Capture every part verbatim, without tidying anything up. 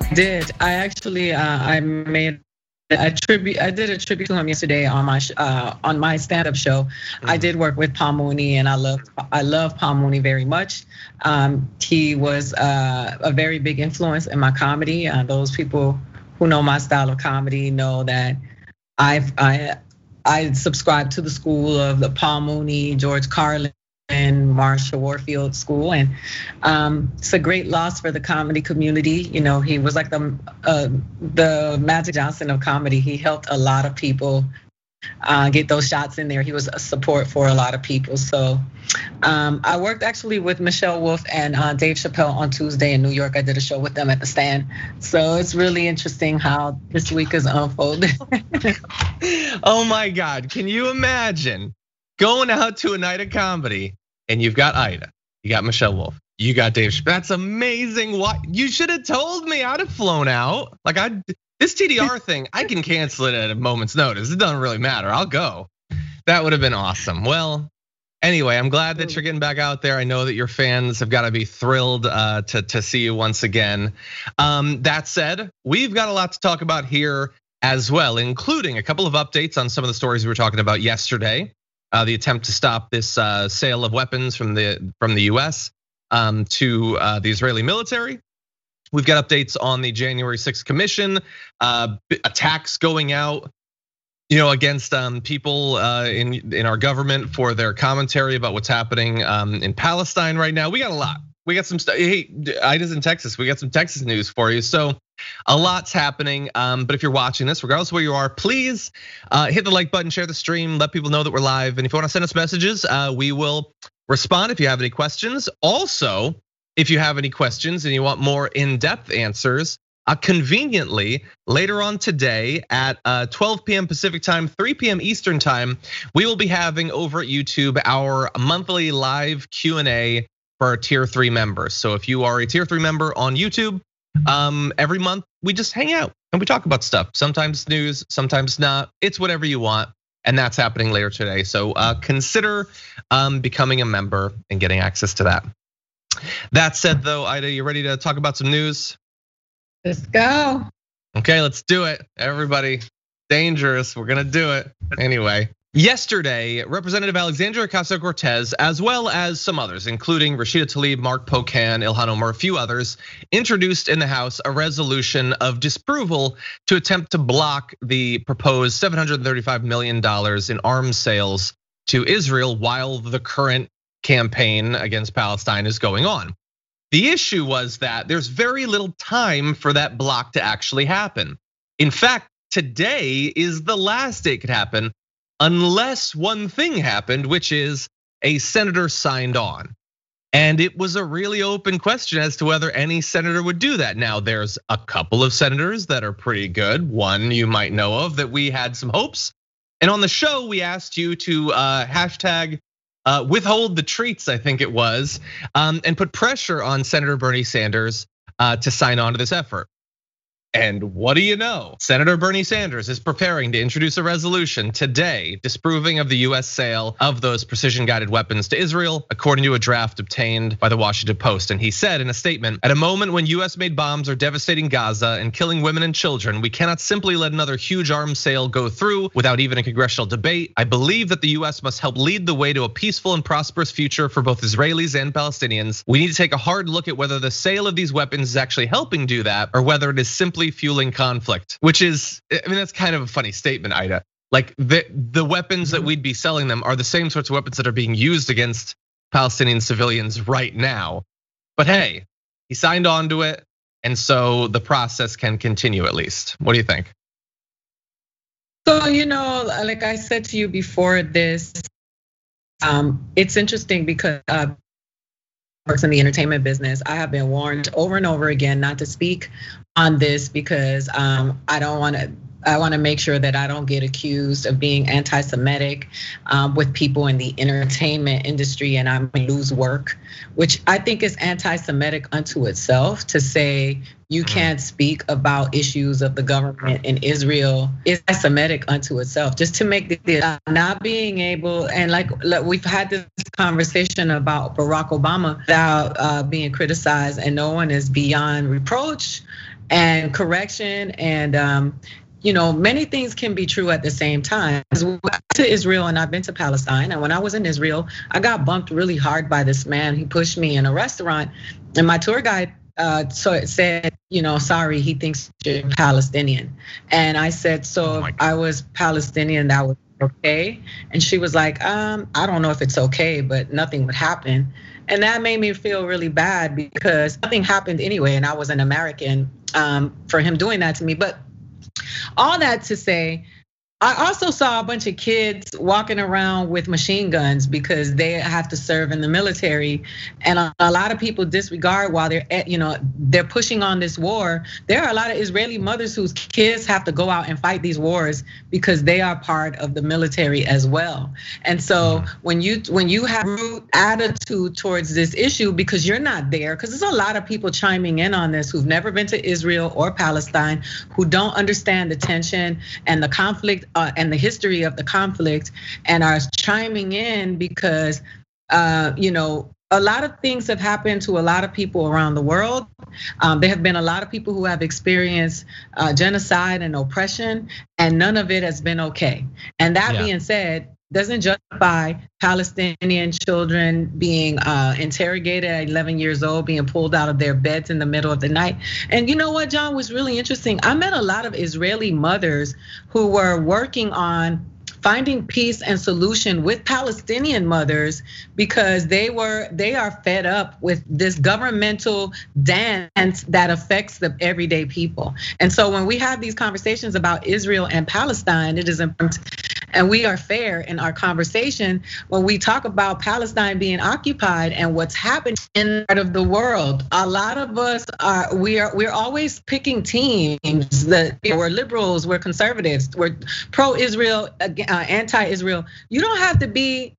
Did I actually? Uh, I made a tribute. I did a tribute to him yesterday on my uh, on my stand-up show. Mm-hmm. I did work with Paul Mooney, and I love I love Paul Mooney very much. Um, he was uh, a very big influence in my comedy. Uh, those people who know my style of comedy know that I've I I subscribe to the school of the Paul Mooney, George Carlin, and Marsha Warfield school, and um, it's a great loss for the comedy community. You know, he was like the uh, the Magic Johnson of comedy. He helped a lot of people uh, get those shots in there. He was a support for a lot of people. So um, I worked actually with Michelle Wolf and uh, Dave Chappelle on Tuesday in New York. I did a show with them at the Stand. So it's really interesting how this week is unfolded. Oh my God, can you imagine going out to a night of comedy and you've got Ida, you got Michelle Wolf, you got Dave Chappelle. That's amazing. What you should have told me. I'd have flown out. Like I, this T D R thing, I can cancel it at a moment's notice. It doesn't really matter. I'll go. That would have been awesome. Well, anyway, I'm glad that you're getting back out there. I know that your fans have got to be thrilled to to see you once again. Um, that said, we've got a lot to talk about here as well, including a couple of updates on some of the stories we were talking about yesterday. Uh, the attempt to stop this uh, sale of weapons from the from the U S um, to uh, the Israeli military. We've got updates on the January sixth commission, uh, attacks going out, you know, against um, people in in our government for their commentary about what's happening in Palestine right now. We got a lot. We got some stuff. Hey, Ida's in Texas. We got some Texas news for you. So a lot's happening. But if you're watching this, regardless of where you are, please hit the like button, share the stream, let people know that we're live. And if you want to send us messages, we will respond if you have any questions. Also, if you have any questions and you want more in-depth answers, conveniently later on today at twelve p m Pacific time, three p m Eastern time, we will be having over at YouTube our monthly live Q and A for our tier three members. So if you are a tier three member on YouTube, um, every month we just hang out and we talk about stuff. Sometimes news, sometimes not. It's whatever you want, and that's happening later today. So consider becoming a member and getting access to that. That said, though, Ida, you ready to talk about some news? Let's go. Okay, let's do it. Everybody, dangerous. We're gonna do it anyway. Yesterday, Representative Alexandria Ocasio-Cortez, as well as some others, including Rashida Tlaib, Mark Pocan, Ilhan Omar, a few others, introduced in the House a resolution of disapproval to attempt to block the proposed seven hundred thirty-five million dollars in arms sales to Israel while the current campaign against Palestine is going on. The issue was that there's very little time for that block to actually happen. In fact, today is the last day it could happen, unless one thing happened, which is a senator signed on. And it was a really open question as to whether any senator would do that. Now, there's a couple of senators that are pretty good. One you might know of that we had some hopes. And on the show, we asked you to hashtag withhold the treats, I think it was, and put pressure on Senator Bernie Sanders to sign on to this effort. And what do you know? Senator Bernie Sanders is preparing to introduce a resolution today disproving of the U S sale of those precision-guided weapons to Israel, according to a draft obtained by the Washington Post. And he said in a statement, at a moment when U S-made bombs are devastating Gaza and killing women and children, we cannot simply let another huge arms sale go through without even a congressional debate. I believe that the U S must help lead the way to a peaceful and prosperous future for both Israelis and Palestinians. We need to take a hard look at whether the sale of these weapons is actually helping do that or whether it is simply fueling conflict, which is, I mean, that's kind of a funny statement, Ida. Like the, the weapons that we'd be selling them are the same sorts of weapons that are being used against Palestinian civilians right now. But hey, he signed on to it, and so the process can continue at least. What do you think? So, you know, like I said to you before this, um, it's interesting because uh, works in the entertainment business. I have been warned over and over again not to speak on this because um, I don't want to. I want to make sure that I don't get accused of being anti-Semitic um, with people in the entertainment industry and I might lose work, which I think is anti-Semitic unto itself to say you can't speak about issues of the government in Israel is Semitic unto itself. Just to make the uh, not being able, and like we've had this conversation about Barack Obama without uh, being criticized and no one is beyond reproach. and correction, and um, you know, many things can be true at the same time. I went to Israel and I've been to Palestine, and when I was in Israel, I got bumped really hard by this man. He pushed me in a restaurant, and my tour guide uh, so it said, you know, sorry, he thinks you're Palestinian, and I said, so if I was Palestinian, that was okay. And she was like, um, I don't know if it's okay, but nothing would happen. And that made me feel really bad because nothing happened anyway, and I was an American um, for him doing that to me. But all that to say, I also saw a bunch of kids walking around with machine guns because they have to serve in the military, and a lot of people disregard while they're at, you know, they're pushing on this war. There are a lot of Israeli mothers whose kids have to go out and fight these wars because they are part of the military as well. And so when you when you have root attitude towards this issue because you're not there, because there's a lot of people chiming in on this who've never been to Israel or Palestine, who don't understand the tension and the conflict. Uh, and the history of the conflict, and are chiming in because, uh, you know, a lot of things have happened to a lot of people around the world. Um, there have been a lot of people who have experienced uh, genocide and oppression, and none of it has been okay. And that yeah. being said, doesn't justify Palestinian children being uh, interrogated at eleven years old, being pulled out of their beds in the middle of the night. And you know what, John, was really interesting? I met a lot of Israeli mothers who were working on finding peace and solution with Palestinian mothers because they were they are fed up with this governmental dance that affects the everyday people. And so when we have these conversations about Israel and Palestine, it is important, and we are fair in our conversation when we talk about Palestine being occupied and what's happening in part of the world. A lot of us are we are we're always picking teams that you know, we're liberals, we're conservatives, we're pro-Israel, anti-Israel. You don't have to be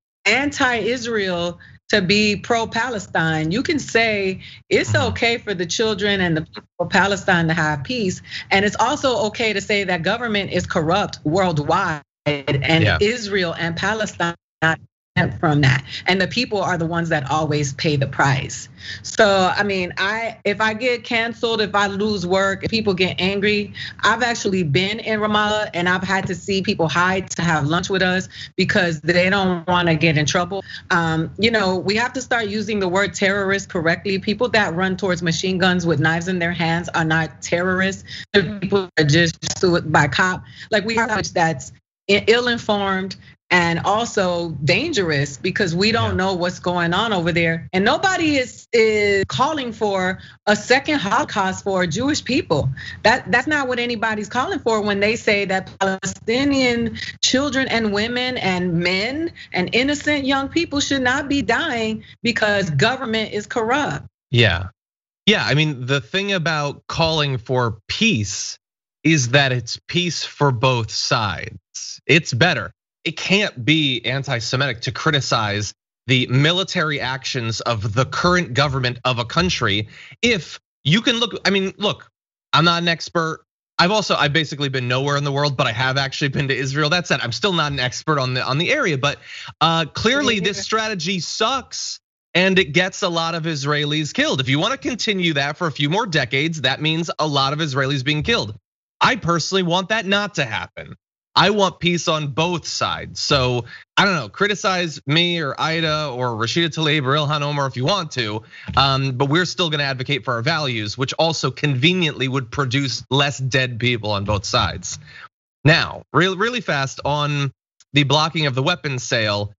anti-Israel to be pro-Palestine. You can say it's okay for the children and the people of Palestine to have peace, and it's also okay to say that government is corrupt worldwide. And yeah. Israel and Palestine are not exempt from that, and the people are the ones that always pay the price. So I mean, I if I get canceled, if I lose work, if people get angry, I've actually been in Ramallah and I've had to see people hide to have lunch with us because they don't want to get in trouble. Um, you know, we have to start using the word terrorist correctly. People that run towards machine guns with knives in their hands are not terrorists. People are just pursued by cop. Like we have that's ill-informed and also dangerous because we don't know what's going on over there. And nobody is is calling for a second Holocaust for Jewish people. That that's not what anybody's calling for when they say that Palestinian children and women and men and innocent young people should not be dying because government is corrupt. Yeah. Yeah, I mean, the thing about calling for peace is that it's peace for both sides. It's better. It can't be anti-Semitic to criticize the military actions of the current government of a country if you can look, I mean, look, I'm not an expert. I've also, I've basically been nowhere in the world, but I have actually been to Israel. That said, I'm still not an expert on the on the area, but clearly this strategy sucks and it gets a lot of Israelis killed. If you want to continue that for a few more decades, that means a lot of Israelis being killed. I personally want that not to happen. I want peace on both sides. So I don't know, criticize me or Ida or Rashida Tlaib or Ilhan Omar if you want to, but we're still gonna advocate for our values, which also conveniently would produce less dead people on both sides. Now, really, really fast on the blocking of the weapons sale.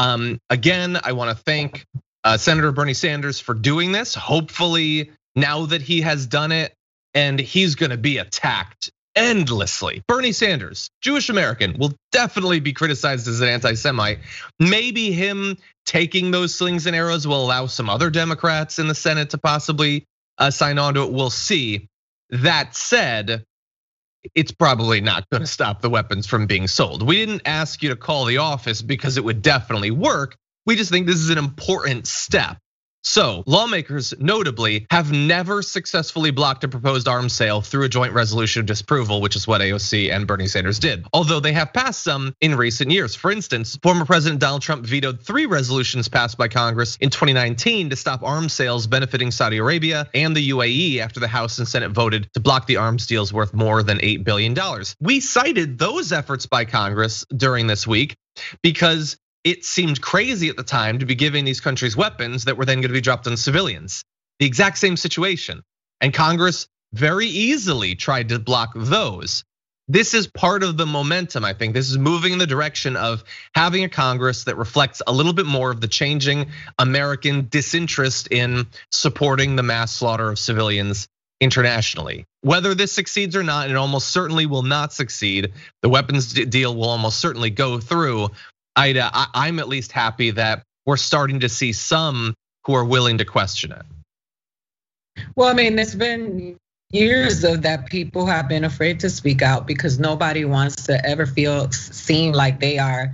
Again, I wanna thank Senator Bernie Sanders for doing this. Hopefully now that he has done it, and he's gonna be attacked endlessly. Bernie Sanders, Jewish American, will definitely be criticized as an anti-Semite. Maybe him taking those slings and arrows will allow some other Democrats in the Senate to possibly sign on to it. We'll see. That said, it's probably not gonna stop the weapons from being sold. We didn't ask you to call the office because it would definitely work. We just think this is an important step. So lawmakers notably have never successfully blocked a proposed arms sale through a joint resolution of disapproval, which is what A O C and Bernie Sanders did. Although they have passed some in recent years. For instance, former President Donald Trump vetoed three resolutions passed by Congress in twenty nineteen to stop arms sales benefiting Saudi Arabia and the U A E after the House and Senate voted to block the arms deals worth more than eight billion dollars. We cited those efforts by Congress during this week because it seemed crazy at the time to be giving these countries weapons that were then going to be dropped on civilians. The exact same situation. And Congress very easily tried to block those. This is part of the momentum, I think. This is moving in the direction of having a Congress that reflects a little bit more of the changing American disinterest in supporting the mass slaughter of civilians internationally. Whether this succeeds or not, it almost certainly will not succeed. The weapons deal will almost certainly go through. Ida, I'm at least happy that we're starting to see some who are willing to question it. Well, I mean, it's been years of that people have been afraid to speak out because nobody wants to ever feel seem like they are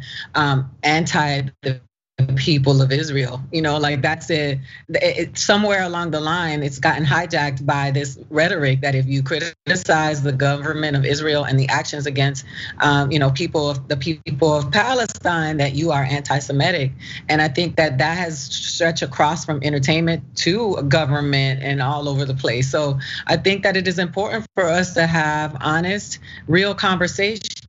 anti the people of Israel. You know, like that's it. it. Somewhere along the line, it's gotten hijacked by this rhetoric that if you criticize the government of Israel and the actions against, um, you know, people of the people of Palestine, that you are anti-Semitic. And I think that that has stretched across from entertainment to government and all over the place. So I think that it is important for us to have honest, real conversations,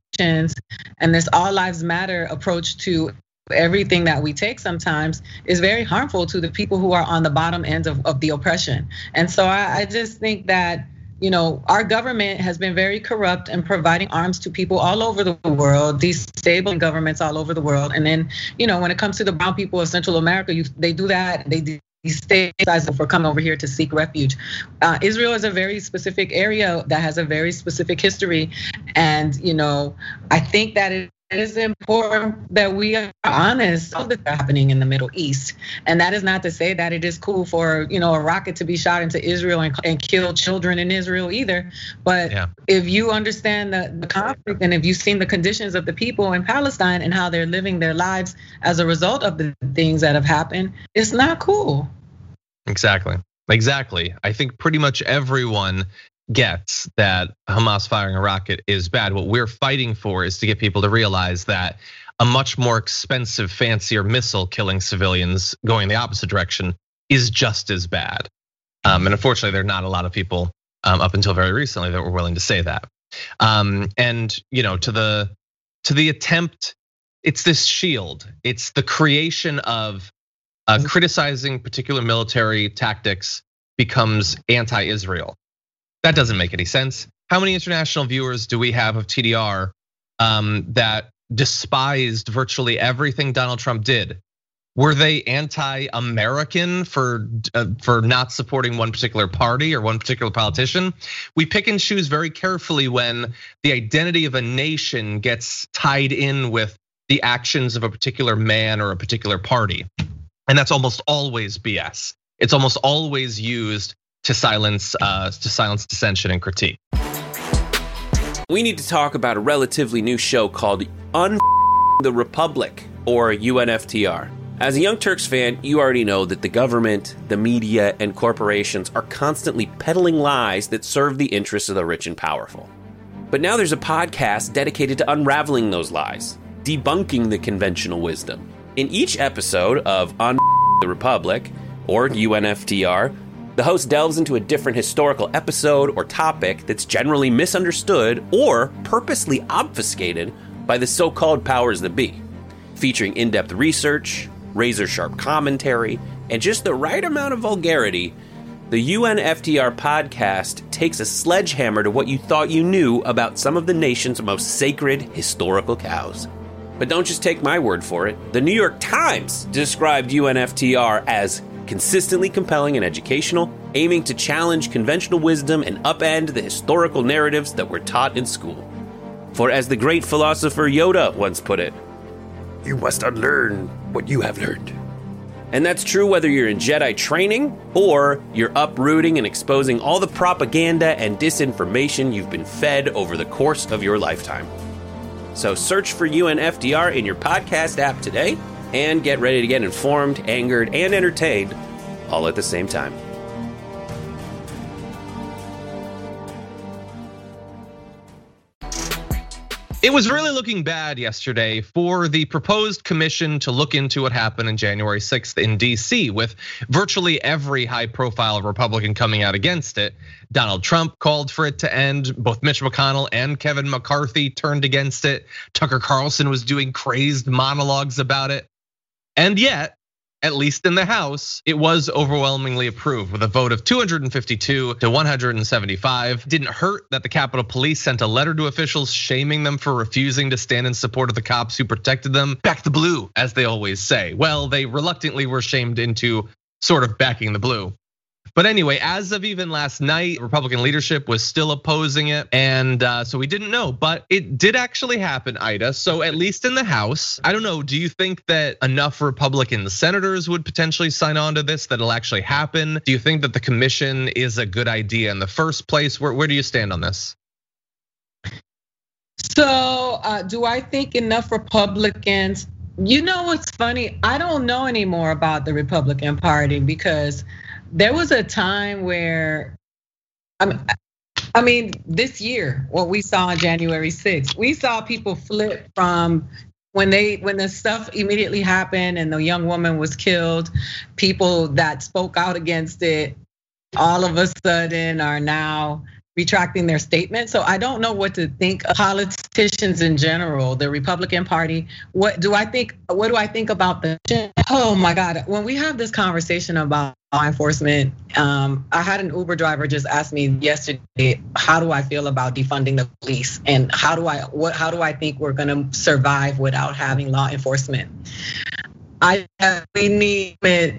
and this all lives matter approach to everything that we take sometimes is very harmful to the people who are on the bottom end of, of the oppression. And so I, I just think that, you know, our government has been very corrupt in providing arms to people all over the world, destabilizing governments all over the world. And then, you know, when it comes to the brown people of Central America, you, they do that, they destabilize them for coming over here to seek refuge. Uh, Israel is a very specific area that has a very specific history. And, you know, I think that it It is important that we are honest of what's happening in the Middle East. And that is not to say that it is cool for, you know, a rocket to be shot into Israel and, and kill children in Israel either. But yeah. if you understand the, the conflict and if you've seen the conditions of the people in Palestine and how they're living their lives as a result of the things that have happened, it's not cool. Exactly. Exactly. I think pretty much everyone gets that Hamas firing a rocket is bad. What we're fighting for is to get people to realize that a much more expensive, fancier missile killing civilians going the opposite direction is just as bad. Um, and unfortunately, there are not a lot of people um, up until very recently that were willing to say that. Um, and you know, to the to the attempt, it's this shield. It's the creation of uh, criticizing particular military tactics becomes anti-Israel. That doesn't make any sense. How many international viewers do we have of T D R um, that despised virtually everything Donald Trump did? Were they anti-American for uh, for not supporting one particular party or one particular politician? We pick and choose very carefully when the identity of a nation gets tied in with the actions of a particular man or a particular party. And that's almost always B S. It's almost always used to silence uh, to silence dissension and critique. We need to talk about a relatively new show called Un the Republic, or U N F T R. As a Young Turks fan, you already know that the government, the media, and corporations are constantly peddling lies that serve the interests of the rich and powerful. But now there's a podcast dedicated to unraveling those lies, debunking the conventional wisdom. In each episode of Un the Republic, or U N F T R, the host delves into a different historical episode or topic that's generally misunderstood or purposely obfuscated by the so-called powers that be. Featuring in-depth research, razor-sharp commentary, and just the right amount of vulgarity, the U N F T R podcast takes a sledgehammer to what you thought you knew about some of the nation's most sacred historical cows. But don't just take my word for it. The New York Times described U N F T R as consistently compelling and educational, aiming to challenge conventional wisdom and upend the historical narratives that were taught in school. For as the great philosopher Yoda once put it, you must unlearn what you have learned. And that's true whether you're in Jedi training or you're uprooting and exposing all the propaganda and disinformation you've been fed over the course of your lifetime. So search for U N F T R in your podcast app today and get ready to get informed, angered, and entertained all at the same time. It was really looking bad yesterday for the proposed commission to look into what happened on January sixth in D C, with virtually every high-profile Republican coming out against it. Donald Trump called for it to end. Both Mitch McConnell and Kevin McCarthy turned against it. Tucker Carlson was doing crazed monologues about it. And yet, at least in the House, it was overwhelmingly approved with a vote of two hundred fifty-two to one hundred seventy-five. Didn't hurt that the Capitol Police sent a letter to officials shaming them for refusing to stand in support of the cops who protected them. Back the blue, as they always say. Well, they reluctantly were shamed into sort of backing the blue. But anyway, as of even last night, Republican leadership was still opposing it. And so we didn't know, but it did actually happen, Ida. So at least in the House, I don't know, do you think that enough Republican senators would potentially sign on to this, that it'll actually happen? Do you think that the commission is a good idea in the first place? Where, where do you stand on this? So uh, do I think enough Republicans, you know what's funny? I don't know anymore about the Republican Party, because there was a time where, I mean, I mean, this year, what we saw on January sixth, we saw people flip from when they when the stuff immediately happened and the young woman was killed, people that spoke out against it, all of a sudden are now retracting their statement. So I don't know what to think of politicians in general, the Republican Party. What do I think? What do I think about the? Oh my God! When we have this conversation about law enforcement, um, I had an Uber driver just ask me yesterday, how do I feel about defunding the police, and how do I what how do I think we're going to survive without having law enforcement? I we need it.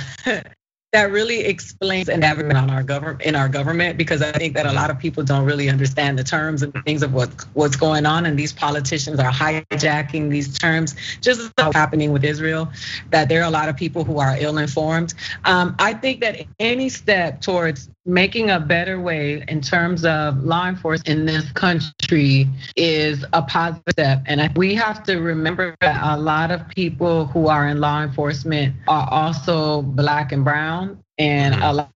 That really explains and everything on our government in our government, because I think that a lot of people don't really understand the terms and the things of what what's going on, and these politicians are hijacking these terms, just as what's happening with Israel. That there are a lot of people who are ill-informed. Um, I think that any step towards making a better way in terms of law enforcement in this country is a positive step. And we have to remember that a lot of people who are in law enforcement are also Black and brown. And a lot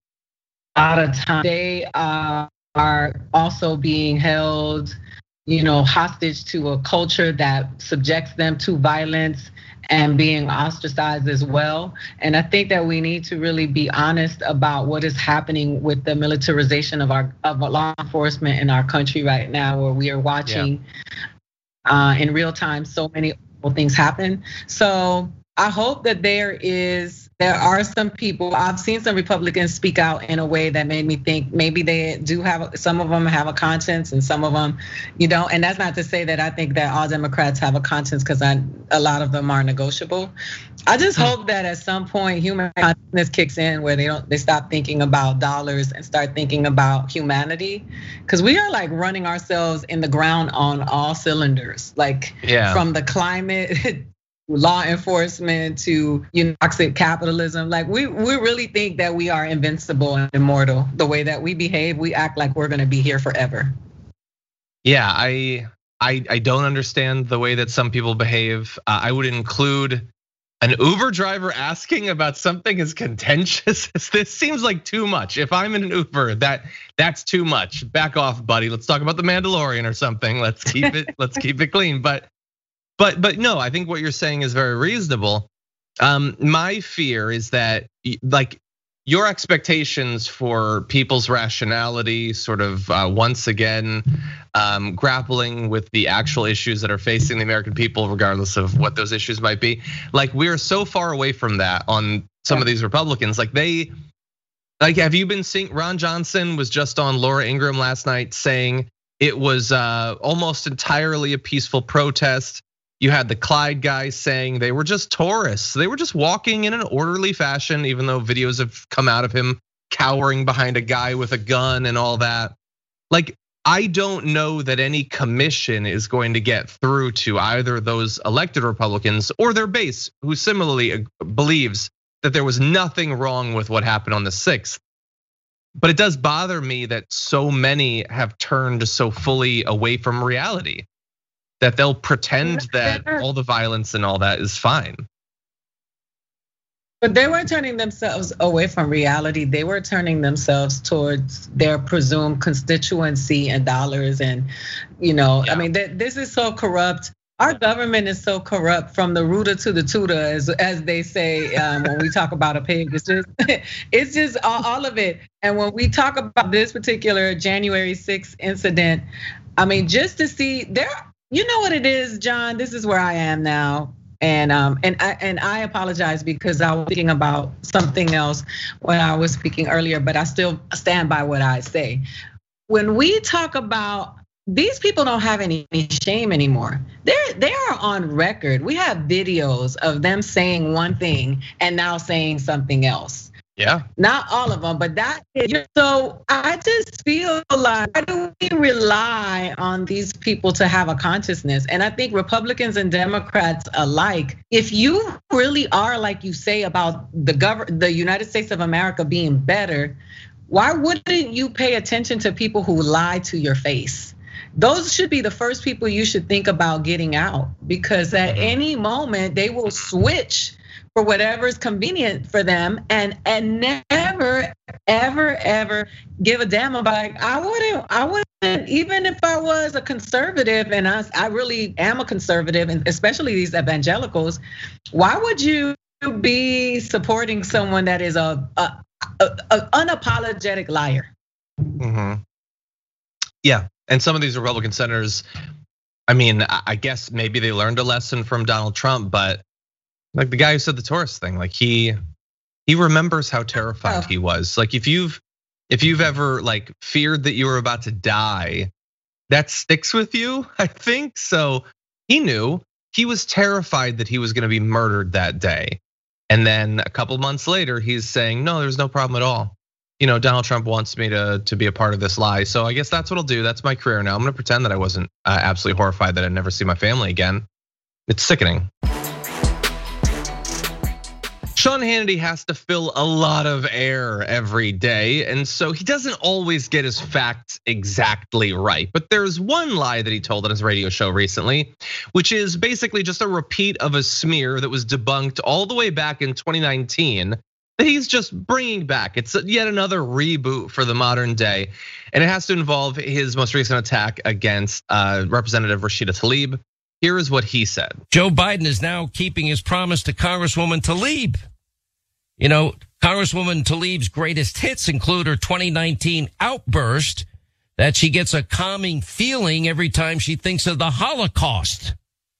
of times they are also being held, you know, hostage to a culture that subjects them to violence and being ostracized as well. And I think that we need to really be honest about what is happening with the militarization of our of law enforcement in our country right now, where we are watching yeah. uh, in real time so many things happen. So I hope that there is, there are some people, I've seen some Republicans speak out in a way that made me think maybe they do have, some of them have a conscience and some of them, you know, and that's not to say that I think that all Democrats have a conscience, because I a lot of them are negotiable. I just hope that at some point human consciousness kicks in, where they don't, they stop thinking about dollars and start thinking about humanity, because we are like running ourselves in the ground on all cylinders, like yeah. from the climate, law enforcement to, you know, toxic capitalism. Like we we really think that we are invincible and immortal. The way that we behave, we act like we're gonna be here forever. Yeah, I I I don't understand the way that some people behave. Uh, I would include an Uber driver asking about something as contentious as this. Seems like too much. If I'm in an Uber, that that's too much. Back off, buddy. Let's talk about the Mandalorian or something. Let's keep it, let's keep it clean. But But but no, I think what you're saying is very reasonable. Um, my fear is that like your expectations for people's rationality, sort of uh, once again um, grappling with the actual issues that are facing the American people, regardless of what those issues might be. Like we are so far away from that on some of these Republicans. Like they, like have you been seeing? Ron Johnson was just on Laura Ingraham last night saying it was almost entirely a peaceful protest. You had the Clyde guy saying they were just tourists. They were just walking in an orderly fashion, even though videos have come out of him cowering behind a guy with a gun and all that. Like, I don't know that any commission is going to get through to either those elected Republicans or their base, who similarly believes that there was nothing wrong with what happened on the sixth. But it does bother me that so many have turned so fully away from reality, that they'll pretend that all the violence and all that is fine. But they weren't turning themselves away from reality. They were turning themselves towards their presumed constituency and dollars. And, you know, yeah. I mean, this is so corrupt. Our government is so corrupt from the rooter to the tutor, as as they say um, when we talk about a pig. It's just, it's just all, all of it. And when we talk about this particular January sixth incident, I mean, just to see there, you know what it is, John. This is where I am now. And um and I and I apologize because I was thinking about something else when I was speaking earlier, but I still stand by what I say. When we talk about these people don't have any shame anymore. They're they are on record. We have videos of them saying one thing and now saying something else. Yeah. Not all of them, but that is, so I just feel like, why do we rely on these people to have a consciousness? And I think Republicans and Democrats alike, if you really are like you say about the government, the United States of America being better, why wouldn't you pay attention to people who lie to your face? Those should be the first people you should think about getting out, because at any moment they will switch for whatever is convenient for them, and and never, ever, ever give a damn about. Like, I wouldn't, I wouldn't, even if I was a conservative, and I, I really am a conservative, and especially these evangelicals. Why would you be supporting someone that is a, a, a, a unapologetic liar? Mm-hmm. Yeah, and some of these Republican senators, I mean, I guess maybe they learned a lesson from Donald Trump, but like the guy who said the Taurus thing, like he he remembers how terrified he was. Like if you've if you've ever like feared that you were about to die, that sticks with you, I think. So he knew, he was terrified that he was gonna be murdered that day. And then a couple months later, he's saying, no, there's no problem at all. You know, Donald Trump wants me to, to be a part of this lie. So I guess that's what I'll do. That's my career now. I'm gonna pretend that I wasn't absolutely horrified that I'd never see my family again. It's sickening. Sean Hannity has to fill a lot of air every day, and so he doesn't always get his facts exactly right. But there's one lie that he told on his radio show recently, which is basically just a repeat of a smear that was debunked all the way back in twenty nineteen that he's just bringing back. It's yet another reboot for the modern day, and it has to involve his most recent attack against Representative Rashida Tlaib. Here is what he said. Joe Biden is now keeping his promise to Congresswoman Tlaib. You know, Congresswoman Tlaib's greatest hits include her twenty nineteen outburst that she gets a calming feeling every time she thinks of the Holocaust.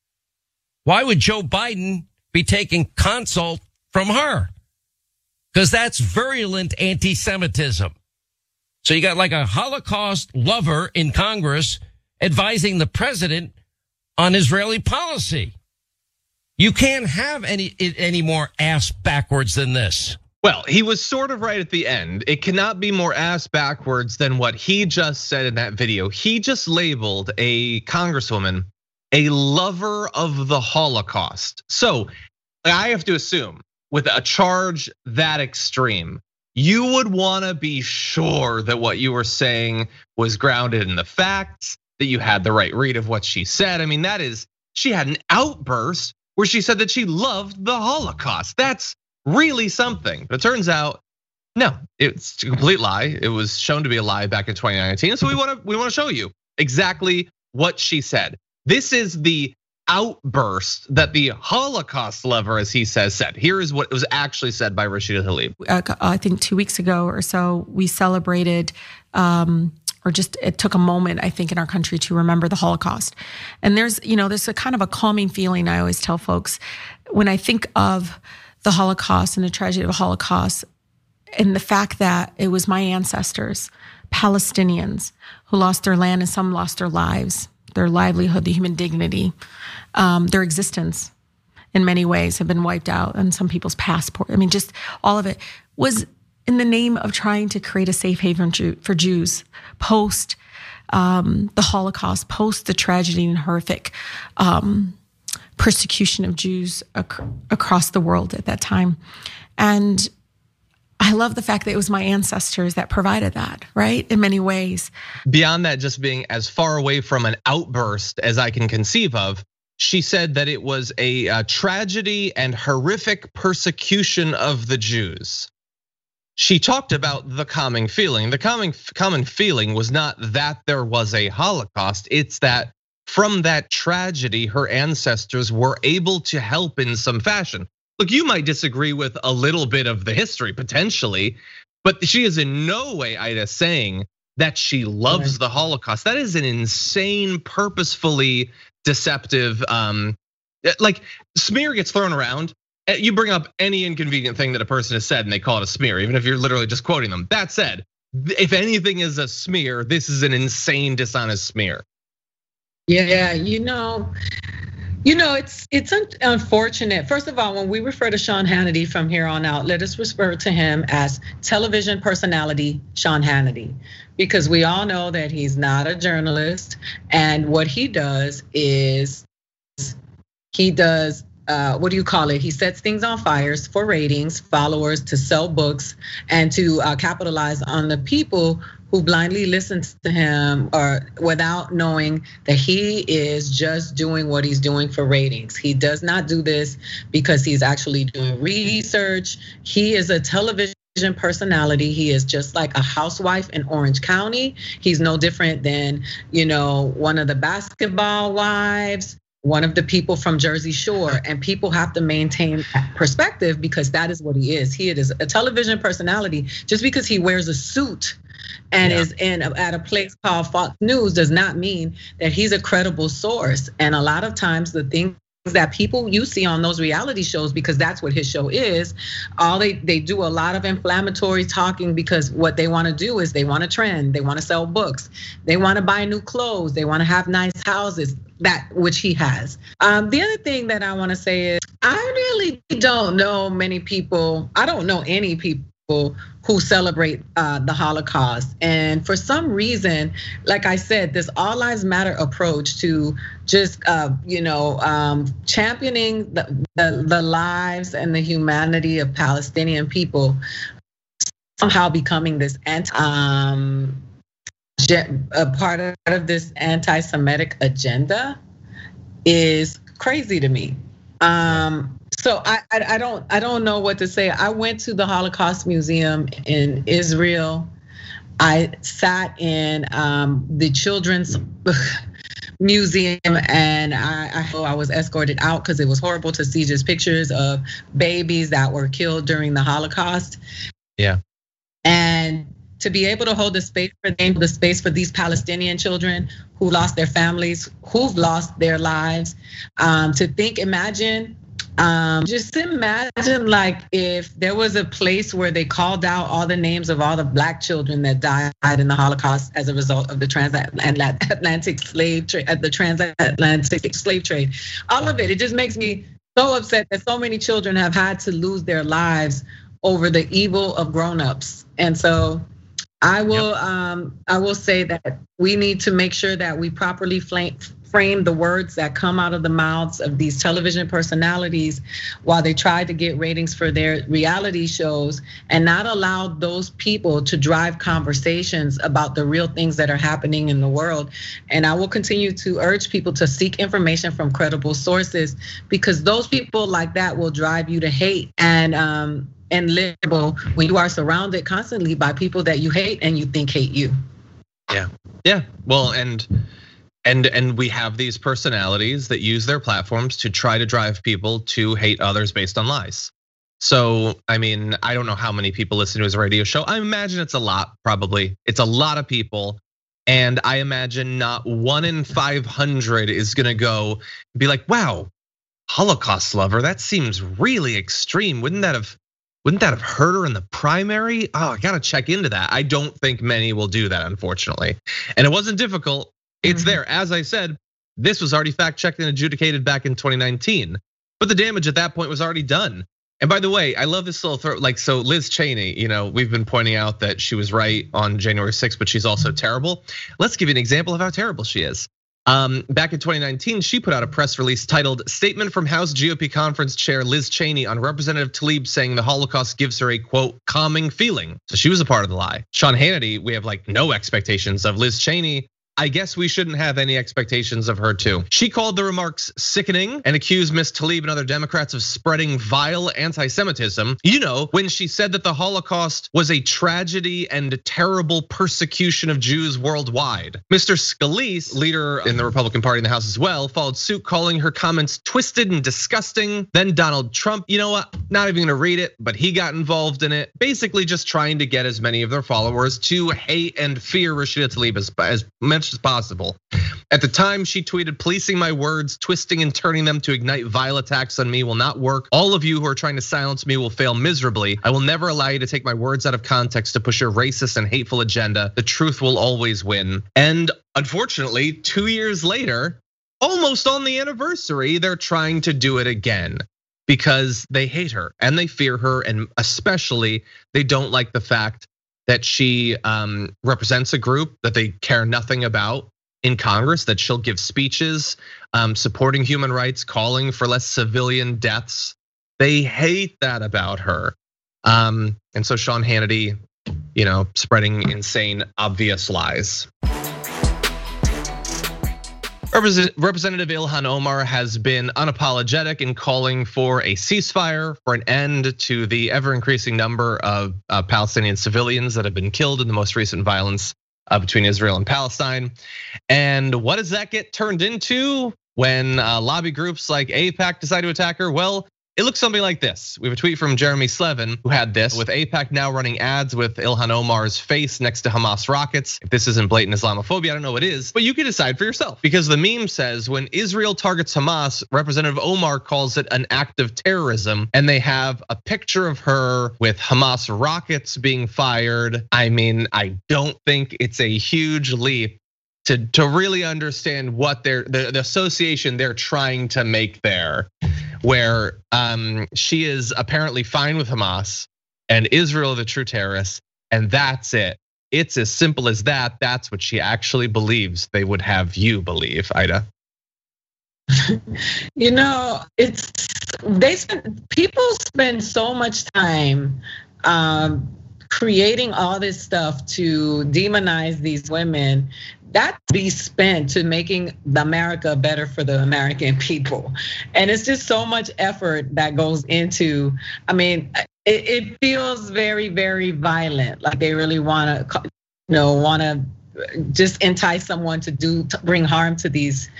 Why would Joe Biden be taking consult from her? Because that's virulent anti-Semitism. So you got like a Holocaust lover in Congress advising the president on Israeli policy. You can't have any any more ass backwards than this. Well, he was sort of right at the end. It cannot be more ass backwards than what he just said in that video. He just labeled a congresswoman a lover of the Holocaust. So I have to assume with a charge that extreme, you would want to be sure that what you were saying was grounded in the facts, that you had the right read of what she said. I mean, that is, she had an outburst where she said that she loved the Holocaust. That's really something. But it turns out, no, it's a complete lie. It was shown to be a lie back in twenty nineteen. So we want to we want to show you exactly what she said. This is the outburst that the Holocaust lover, as he says, said. Here is what was actually said by Rashida Tlaib. I think two weeks ago or so, we celebrated. Um, or just it took a moment, I think, in our country to remember the Holocaust. And there's, you know, there's a kind of a calming feeling I always tell folks when I think of the Holocaust and the tragedy of the Holocaust and the fact that it was my ancestors, Palestinians, who lost their land and some lost their lives, their livelihood, the human dignity, um, their existence in many ways have been wiped out, and some people's passport. I mean, just all of it was in the name of trying to create a safe haven for Jews post um, the Holocaust, post the tragedy and horrific um, persecution of Jews ac- across the world at that time. And I love the fact that it was my ancestors that provided that, right? In many ways. Beyond that, just being as far away from an outburst as I can conceive of, she said that it was a, a tragedy and horrific persecution of the Jews. She talked about the common feeling. The common common feeling was not that there was a Holocaust. It's that from that tragedy, her ancestors were able to help in some fashion. Look, you might disagree with a little bit of the history potentially, but she is in no way, Ida, saying that she loves the Holocaust. That is an insane, purposefully deceptive, um, like smear gets thrown around. You bring up any inconvenient thing that a person has said and they call it a smear, even if you're literally just quoting them. That said, if anything is a smear, this is an insane, dishonest smear. Yeah, you know, you know, it's it's unfortunate. First of all, when we refer to Sean Hannity from here on out, let us refer to him as television personality Sean Hannity, because we all know that he's not a journalist, and what he does is he does. Uh, what do you call it? He sets things on fires for ratings, followers, to sell books, and to uh, capitalize on the people who blindly listen to him, or without knowing that he is just doing what he's doing for ratings. He does not do this because he's actually doing research. He is a television personality. He is just like a housewife in Orange County. He's no different than, you know, one of the basketball wives, one of the people from Jersey Shore, and people have to maintain perspective because that is what he is. He is a television personality. Just because he wears a suit and yeah. is in at a place called Fox News does not mean that he's a credible source. And a lot of times the things that people you see on those reality shows, because that's what his show is, all they they do a lot of inflammatory talking, because what they want to do is they want to trend, they want to sell books, they want to buy new clothes, they want to have nice houses, that which he has. Um, the other thing that I want to say is I really don't know many people, I don't know any people who celebrate uh, the Holocaust. And for some reason, like I said, this all lives matter approach to just uh, you know um, championing the, the the lives and the humanity of Palestinian people, somehow becoming this anti um, a part of this anti-Semitic agenda is crazy to me. Um, So I, I don't I don't know what to say. I went to the Holocaust Museum in Israel. I sat in um, the children's museum, and I, I I was escorted out because it was horrible to see just pictures of babies that were killed during the Holocaust. Yeah. And to be able to hold the space for them, the space for these Palestinian children who lost their families, who've lost their lives, um, to think, imagine. Um, just imagine like if there was a place where they called out all the names of all the black children that died in the Holocaust as a result of the transatlantic slave trade, the transatlantic slave trade, all of it. It just makes me so upset that so many children have had to lose their lives over the evil of grown-ups. And so I will, yep. um, I will say that we need to make sure that we properly flame. frame the words that come out of the mouths of these television personalities while they try to get ratings for their reality shows, and not allow those people to drive conversations about the real things that are happening in the world. And I will continue to urge people to seek information from credible sources, because those people like that will drive you to hate and um and liberal when you are surrounded constantly by people that you hate and you think hate you. Yeah, yeah, well, and And and we have these personalities that use their platforms to try to drive people to hate others based on lies. So, I mean, I don't know how many people listen to his radio show. I imagine it's a lot, probably. It's a lot of people. And I imagine not one in five hundred is gonna go be like, wow, Holocaust lover, that seems really extreme. Wouldn't that have, wouldn't that have hurt her in the primary? Oh, I gotta check into that. I don't think many will do that, unfortunately. And it wasn't difficult. It's there. As I said, this was already fact checked and adjudicated back in twenty nineteen, but the damage at that point was already done. And by the way, I love this little throw, like, so Liz Cheney, you know, we've been pointing out that she was right on January sixth, but she's also terrible. Let's give you an example of how terrible she is. Um, back in twenty nineteen, she put out a press release titled "Statement from House G O P Conference Chair Liz Cheney on Representative Tlaib saying the Holocaust gives her a quote calming feeling." So she was a part of the lie. Sean Hannity, we have like no expectations of. Liz Cheney, I guess we shouldn't have any expectations of her too. She called the remarks sickening and accused Miss Tlaib and other Democrats of spreading vile anti-Semitism. You know, when she said that the Holocaust was a tragedy and a terrible persecution of Jews worldwide. Mister Scalise, leader in the Republican Party in the House as well, followed suit, calling her comments twisted and disgusting. Then Donald Trump, you know what, not even gonna read it, but he got involved in it, basically just trying to get as many of their followers to hate and fear Rashida Tlaib as, as much as possible. At the time, she tweeted, "Policing my words, twisting and turning them to ignite vile attacks on me will not work. All of you who are trying to silence me will fail miserably. I will never allow you to take my words out of context to push your racist and hateful agenda. The truth will always win." And unfortunately, two years later, almost on the anniversary, they're trying to do it again because they hate her and they fear her, and especially they don't like the fact that she represents a group that they care nothing about in Congress, that she'll give speeches supporting human rights, calling for less civilian deaths. They hate that about her. And so Sean Hannity, you know, spreading insane, obvious lies. Representative Ilhan Omar has been unapologetic in calling for a ceasefire, for an end to the ever-increasing number of Palestinian civilians that have been killed in the most recent violence between Israel and Palestine. And what does that get turned into when lobby groups like AIPAC decide to attack her? Well, it looks something like this. We have a tweet from Jeremy Slevin who had this, with AIPAC now running ads with Ilhan Omar's face next to Hamas rockets. If this isn't blatant Islamophobia, I don't know what is, but you can decide for yourself. Because the meme says, when Israel targets Hamas, Representative Omar calls it an act of terrorism. And they have a picture of her with Hamas rockets being fired. I mean, I don't think it's a huge leap to, to really understand what they're, the, the association they're trying to make there, where she is apparently fine with Hamas and Israel the true terrorists, and that's it. It's as simple as that. That's what she actually believes they would have you believe, Ida. You know, it's they spend people spend so much time um, creating all this stuff to demonize these women. That be spent to making America better for the American people. And it's just so much effort that goes into, I mean, it, it feels very, very violent. Like they really wanna, you know, wanna just entice someone to do, to bring harm to these,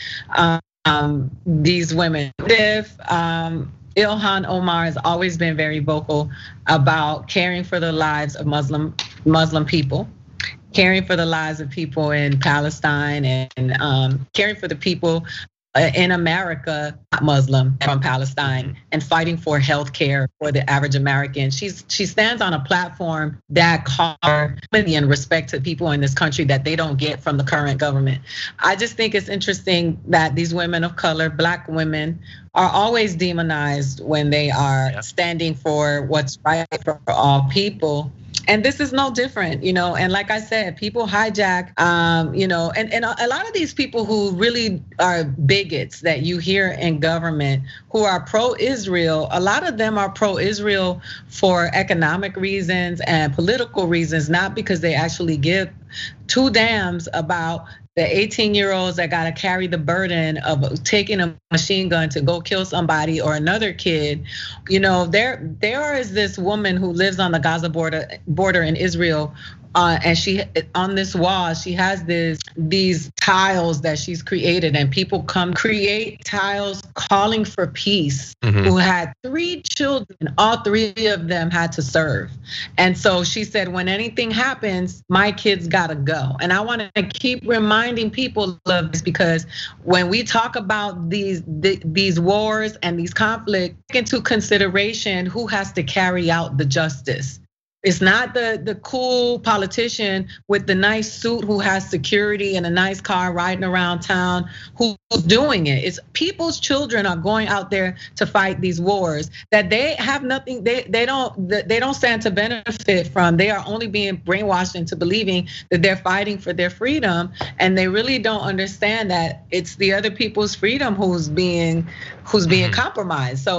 um, these women. If um, Ilhan Omar has always been very vocal about caring for the lives of Muslim Muslim people, caring for the lives of people in Palestine, and um, caring for the people in America, not Muslim, from Palestine, and fighting for health care for the average American. She's she stands on a platform that calls empathy and respect to people in this country that they don't get from the current government. I just think it's interesting that these women of color, Black women, are always demonized when they are yeah. standing for what's right for all people. And this is no different, you know, and like I said, people hijack, um, you know, and, and a lot of these people who really are bigots that you hear in government, who are pro-Israel, a lot of them are pro-Israel for economic reasons and political reasons, not because they actually give two damns about the eighteen year olds that got to carry the burden of taking a machine gun to go kill somebody or another kid. You know, there there is this woman who lives on the Gaza border border in Israel. Uh, and she, on this wall, she has this these tiles that she's created, and people come create tiles calling for peace. Mm-hmm. Who had three children, all three of them had to serve. And so she said, when anything happens, my kids gotta go. And I want to keep reminding people of this, because when we talk about these these wars and these conflicts, take into consideration who has to carry out the justice. It's not the, the cool politician with the nice suit who has security and a nice car riding around town who's doing it. It's people's children are going out there to fight these wars that they have nothing, they, they don't they don't stand to benefit from. They are only being brainwashed into believing that they're fighting for their freedom, and they really don't understand that it's the other people's freedom who's being who's being compromised. So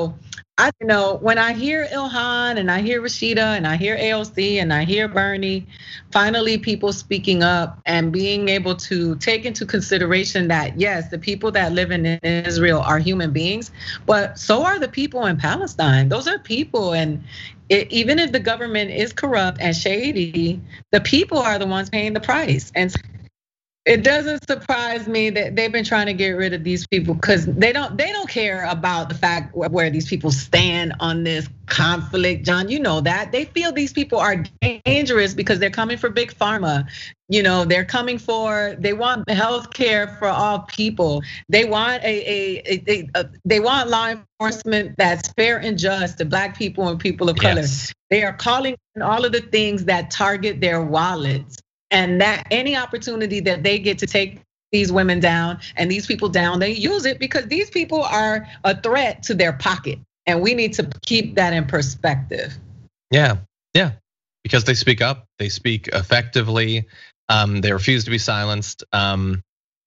I you know when I hear Ilhan and I hear Rashida and I hear A O C and I hear Bernie, finally people speaking up and being able to take into consideration that yes, the people that live in Israel are human beings, but so are the people in Palestine. Those are people, and it, even if the government is corrupt and shady, the people are the ones paying the price. And it doesn't surprise me that they've been trying to get rid of these people because they don't they don't care about the fact where these people stand on this conflict. John, you know that. They feel these people are dangerous because they're coming for big pharma. You know, they're coming for, they want health care for all people. They want a, a, a, a they want law enforcement that's fair and just to Black people and people of color. Yes. They are calling on all of the things that target their wallets. And that any opportunity that they get to take these women down and these people down, they use it because these people are a threat to their pocket. And we need to keep that in perspective. Yeah, yeah, because they speak up, they speak effectively, um, they refuse to be silenced. Um,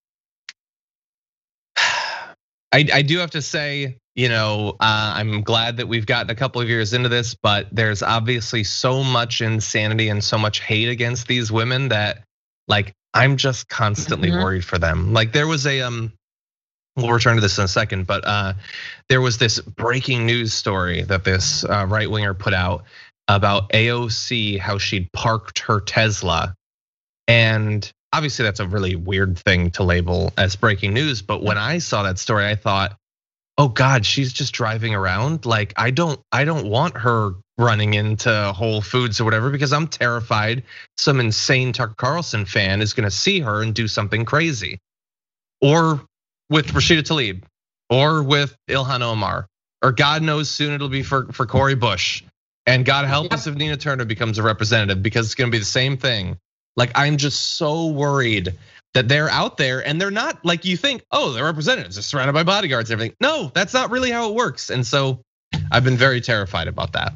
I, I do have to say, you know, uh, I'm glad that we've gotten a couple of years into this, but there's obviously so much insanity and so much hate against these women that, like, I'm just constantly mm-hmm. worried for them. Like, there was a, um, we'll return to this in a second, but uh, there was this breaking news story that this uh, right winger put out about A O C, how she'd parked her Tesla, and obviously that's a really weird thing to label as breaking news. But when I saw that story, I thought, oh God, she's just driving around. Like, I don't, I don't want her running into Whole Foods or whatever because I'm terrified some insane Tucker Carlson fan is gonna see her and do something crazy. Or with Rashida Tlaib, or with Ilhan Omar, or God knows soon it'll be for, for Cori Bush. And God help us if Nina Turner becomes a representative because it's gonna be the same thing. Like, I'm just so worried that they're out there and they're not like you think, oh, they're representatives, they're surrounded by bodyguards and everything. No, that's not really how it works. And so I've been very terrified about that.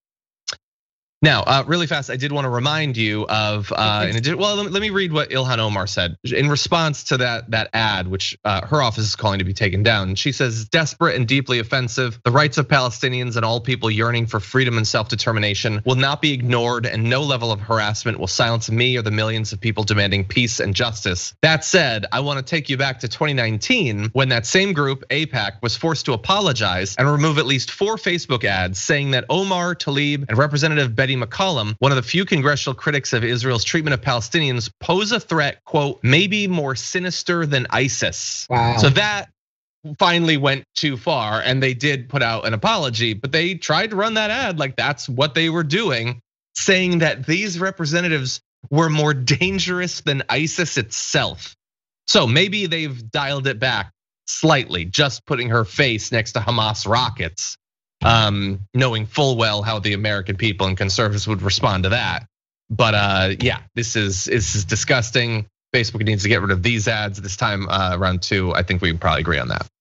Now, uh, really fast, I did want to remind you of, uh, in addition, well, let me read what Ilhan Omar said in response to that that ad, which uh, her office is calling to be taken down. She says, desperate and deeply offensive, the rights of Palestinians and all people yearning for freedom and self-determination will not be ignored, and no level of harassment will silence me or the millions of people demanding peace and justice. That said, I want to take you back to twenty nineteen when that same group, AIPAC, was forced to apologize and remove at least four Facebook ads saying that Omar, Tlaib, and Representative Betty McCollum, one of the few congressional critics of Israel's treatment of Palestinians, pose a threat, quote, maybe more sinister than ISIS. Wow. So that finally went too far and they did put out an apology, but they tried to run that ad like that's what they were doing, saying that these representatives were more dangerous than ISIS itself. So maybe they've dialed it back slightly, just putting her face next to Hamas rockets. Um, knowing full well how the American people and conservatives would respond to that. But uh, yeah, this is this is disgusting. Facebook needs to get rid of these ads this time uh, around too. I think we can probably agree on that.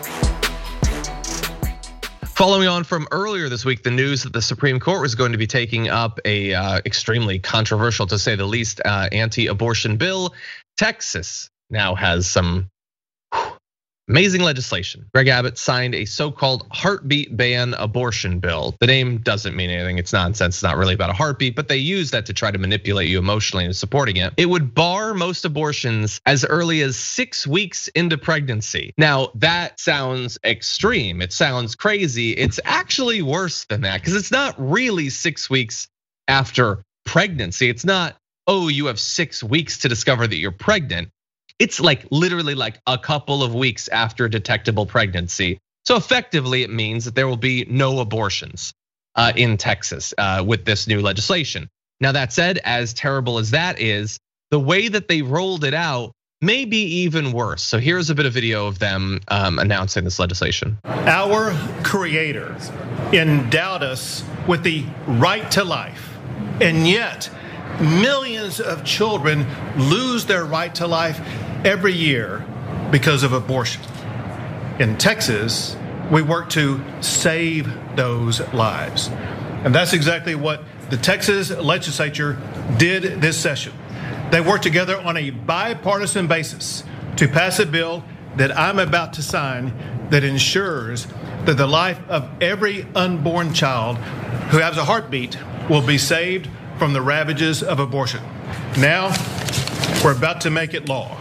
Following on from earlier this week, the news that the Supreme Court was going to be taking up a uh, extremely controversial, to say the least, uh, anti-abortion bill. Texas now has some amazing legislation. Greg Abbott signed a so-called heartbeat ban abortion bill. The name doesn't mean anything. It's nonsense. It's not really about a heartbeat, but they use that to try to manipulate you emotionally into supporting it. It would bar most abortions as early as six weeks into pregnancy. Now, that sounds extreme. It sounds crazy. It's actually worse than that because it's not really six weeks after pregnancy. It's not, oh, you have six weeks to discover that you're pregnant. It's like literally like a couple of weeks after detectable pregnancy. So effectively, it means that there will be no abortions in Texas with this new legislation. Now, that said, as terrible as that is, the way that they rolled it out may be even worse. So here's a bit of video of them announcing this legislation. Our Creator endowed us with the right to life, and yet millions of children lose their right to life every year because of abortion. In Texas, we work to save those lives. And that's exactly what the Texas legislature did this session. They worked together on a bipartisan basis to pass a bill that I'm about to sign that ensures that the life of every unborn child who has a heartbeat will be saved from the ravages of abortion. Now, we're about to make it law.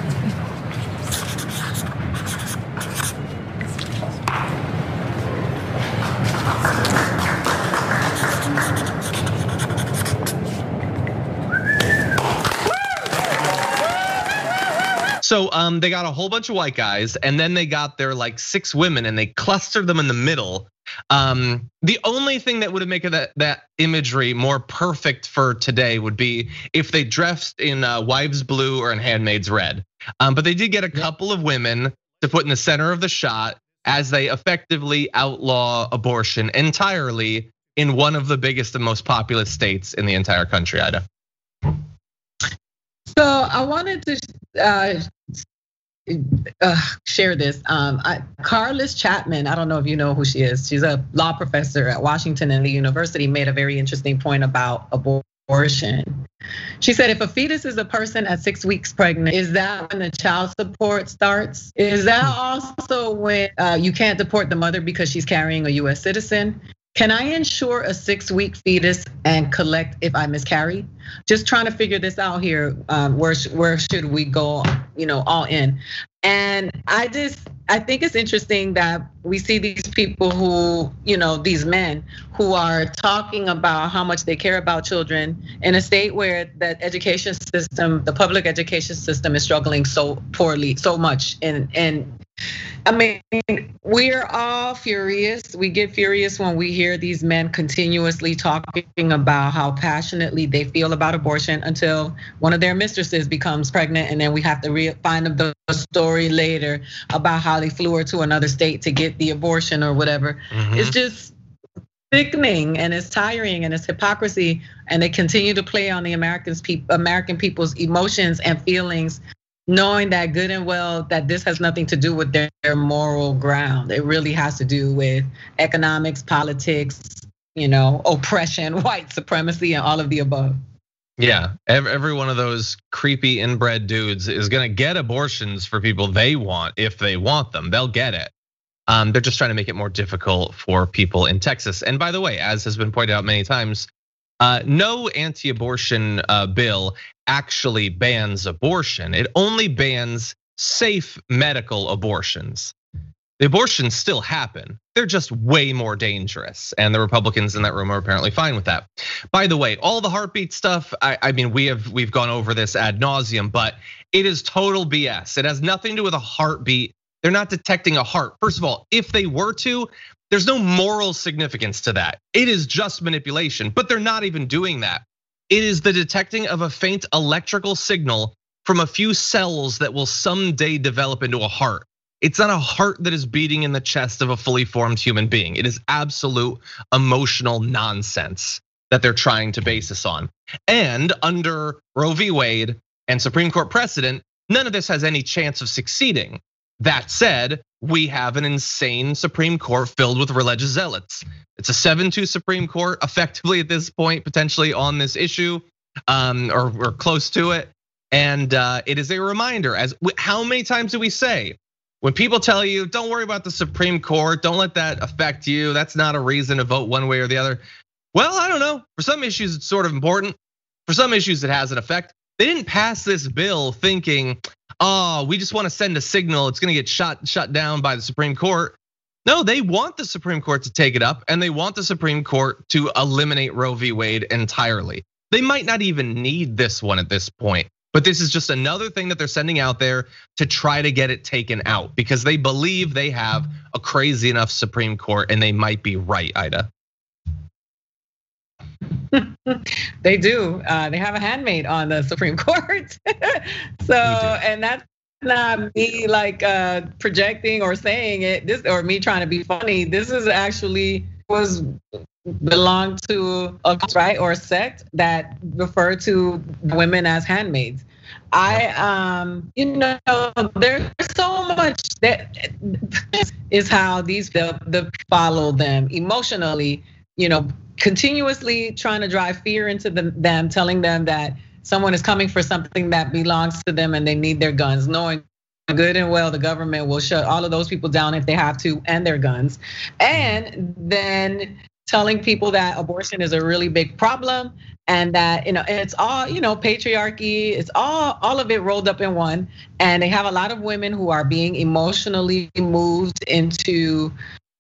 So um, they got a whole bunch of white guys, and then they got their like six women, and they clustered them in the middle. Um, the only thing that would make that that imagery more perfect for today would be if they dressed in uh, Wives Blue or in Handmaid's Red. Um, but they did get a couple of women to put in the center of the shot as they effectively outlaw abortion entirely in one of the biggest and most populous states in the entire country, Ida. So I wanted to uh, uh, share this. Um, I, Carlos Chapman, I don't know if you know who she is. She's a law professor at Washington and the University, made a very interesting point about abortion. She said, if a fetus is a person at six weeks pregnant, is that when the child support starts? Is that also when uh, you can't deport the mother because she's carrying a U S citizen? Can I insure a six-week fetus and collect if I miscarry? Just trying to figure this out here. Um, where where should we go? You know, all in. And I just I think it's interesting that we see these people who, you know, these men who are talking about how much they care about children in a state where that education system, the public education system, is struggling so poorly, so much. And and I mean, we're all furious. We get furious when we hear these men continuously talking about how passionately they feel about abortion until one of their mistresses becomes pregnant, and then we have to re- find the story later about how they flew her to another state to get the abortion or whatever. Mm-hmm. It's just sickening, and it's tiring, and it's hypocrisy, and they continue to play on the Americans, American people's emotions and feelings, knowing that good and well that this has nothing to do with their, their moral ground. It really has to do with economics, politics, you know, oppression, white supremacy, and all of the above. Yeah, every one of those creepy inbred dudes is gonna get abortions for people they want if they want them. They'll get it. Um, they're just trying to make it more difficult for people in Texas. And by the way, as has been pointed out many times, Uh, no anti-abortion uh, bill actually bans abortion. It only bans safe medical abortions. The abortions still happen. They're just way more dangerous. And the Republicans in that room are apparently fine with that. By the way, all the heartbeat stuff, I, I mean, we have we've gone over this ad nauseum, but it is total B S. It has nothing to do with a heartbeat. They're not detecting a heart. First of all, if they were to, there's no moral significance to that. It is just manipulation, but they're not even doing that. It is the detecting of a faint electrical signal from a few cells that will someday develop into a heart. It's not a heart that is beating in the chest of a fully formed human being. It is absolute emotional nonsense that they're trying to base this on. And under Roe v. Wade and Supreme Court precedent, none of this has any chance of succeeding. That said, we have an insane Supreme Court filled with religious zealots. It's a seven two Supreme Court effectively at this point, potentially on this issue, um, or, or close to it. And it is a reminder, as how many times do we say, when people tell you, don't worry about the Supreme Court, don't let that affect you, that's not a reason to vote one way or the other. Well, I don't know, for some issues it's sort of important. For some issues it has an effect. They didn't pass this bill thinking, oh, we just want to send a signal, it's gonna get shut shut down by the Supreme Court. No, they want the Supreme Court to take it up, and they want the Supreme Court to eliminate Roe v. Wade entirely. They might not even need this one at this point, but this is just another thing that they're sending out there to try to get it taken out because they believe they have a crazy enough Supreme Court, and they might be right, Ida. They do. Uh, they have a handmaid on the Supreme Court. So, and that's not me like uh, projecting or saying it, this or me trying to be funny. This is actually was belonged to a right or a sect that refer to women as handmaids. I, um, you know, there's so much that is how these the, the follow them emotionally. You know, continuously trying to drive fear into them, telling them that someone is coming for something that belongs to them and they need their guns, knowing good and well, the government will shut all of those people down if they have to, and their guns. And then telling people that abortion is a really big problem, and that, you know, it's all, you know, patriarchy, it's all, all of it rolled up in one. And they have a lot of women who are being emotionally moved into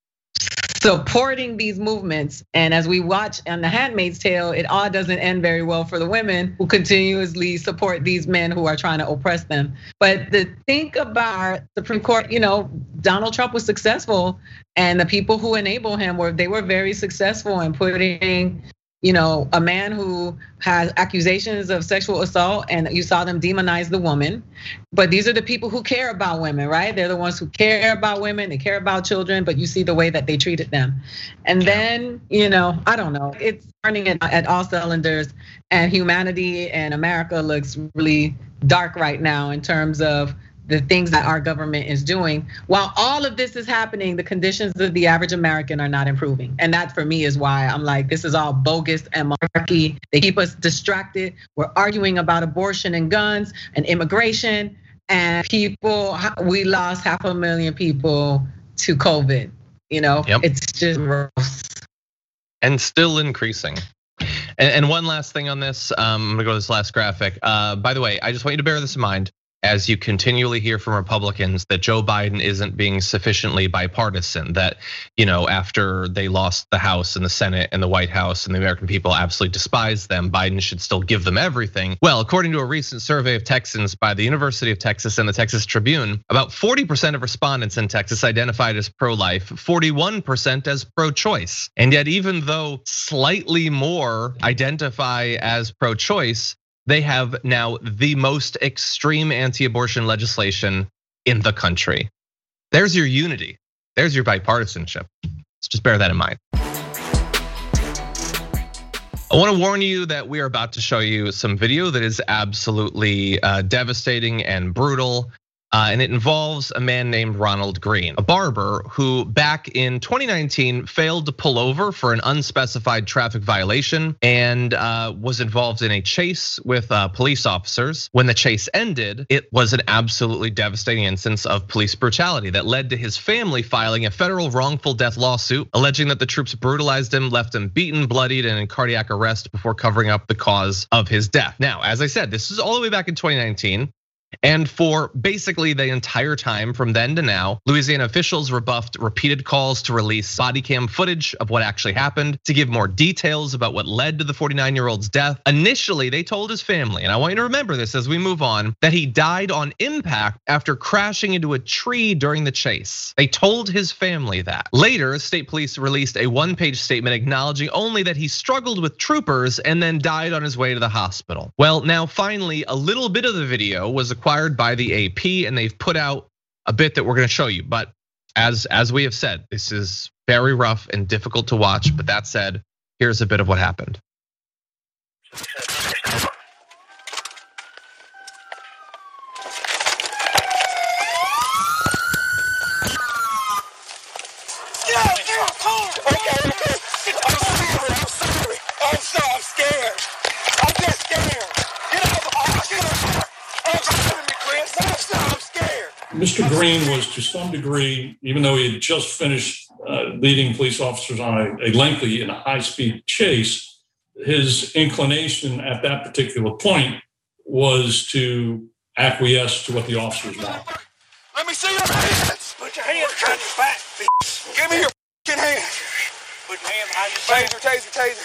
supporting these movements. And as we watch on The Handmaid's Tale, it all doesn't end very well for the women who continuously support these men who are trying to oppress them. But the think about Supreme Court, you know, Donald Trump was successful, and the people who enable him were, they were very successful in putting, you know, a man who has accusations of sexual assault, and you saw them demonize the woman. But these are the people who care about women, right? They're the ones who care about women, they care about children, but you see the way that they treated them. And then, you know, I don't know, it's turning at all cylinders, and humanity and America looks really dark right now in terms of the things that our government is doing. While all of this is happening, the conditions of the average American are not improving. And that for me is why I'm like, this is all bogus and malarkey. They keep us distracted. We're arguing about abortion and guns and immigration, and people, we lost half a million people to COVID. You know, yep. It's just gross. And still increasing. And one last thing on this, I'm gonna go to this last graphic. By the way, I just want you to bear this in mind as you continually hear from Republicans that Joe Biden isn't being sufficiently bipartisan, that, you know, after they lost the House and the Senate and the White House and the American people absolutely despise them, Biden should still give them everything. Well, according to a recent survey of Texans by the University of Texas and the Texas Tribune, about forty percent of respondents in Texas identified as pro-life, forty-one percent as pro-choice. And yet, even though slightly more identify as pro-choice, they have now the most extreme anti-abortion legislation in the country. There's your unity. There's your bipartisanship. Let's just bear that in mind. I want to warn you that we are about to show you some video that is absolutely devastating and brutal. And it involves a man named Ronald Green, a barber who back in twenty nineteen failed to pull over for an unspecified traffic violation and was involved in a chase with police officers. When the chase ended, it was an absolutely devastating instance of police brutality that led to his family filing a federal wrongful death lawsuit, alleging that the troops brutalized him, left him beaten, bloodied, and in cardiac arrest before covering up the cause of his death. Now, as I said, this is all the way back in twenty nineteen. And for basically the entire time from then to now, Louisiana officials rebuffed repeated calls to release body cam footage of what actually happened, to give more details about what led to the forty-nine-year-old's death. Initially, they told his family, and I want you to remember this as we move on, that he died on impact after crashing into a tree during the chase. They told his family that. Later, state police released a one-page statement acknowledging only that he struggled with troopers and then died on his way to the hospital. Well, now finally, a little bit of the video was acquired by the A P, and they've put out a bit that we're going to show you. But as as we have said, this is very rough and difficult to watch. But that said, here's a bit of what happened. Mister Green was, to some degree, even though he had just finished leading police officers on a, a lengthy and a high-speed chase, his inclination at that particular point was to acquiesce to what the officers want. Let me see your hands. Put your hands behind your back. Give me your fucking hands. Put your hands behind your back. Taser, taser, taser.